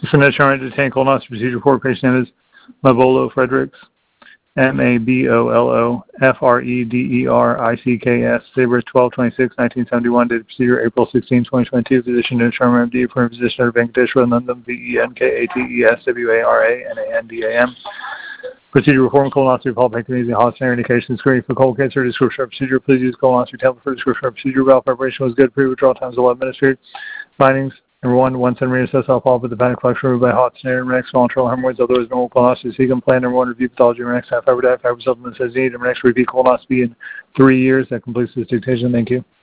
For no charge to take colonoscopy procedure report, patient name is Mabolo Fredericks, MABOLO-FREDERICKS, Sabre 12/26/1971, date of procedure April 16, 2022, physician to determine MD, for physician of Venkateshwar Nandam, VENKATESWARNANDAM. Procedure reform colonoscopy, pulmonectomy, hot snare indication, screening for colon cancer, description of procedure. Please use colonoscopy tablet for description of procedure. Valve preparation was good. Pre-withdrawal times well administered. Findings: number 1 centimeter cell followed with the panic flexion removed by hot snare. Number next, small internal hemorrhoids, otherwise normal colonoscopy. Second plan, number 1, review pathology. Number next, fiber diet, fiber supplements as needed. Number next, repeat colonoscopy in 3 years. That completes this dictation. Thank you.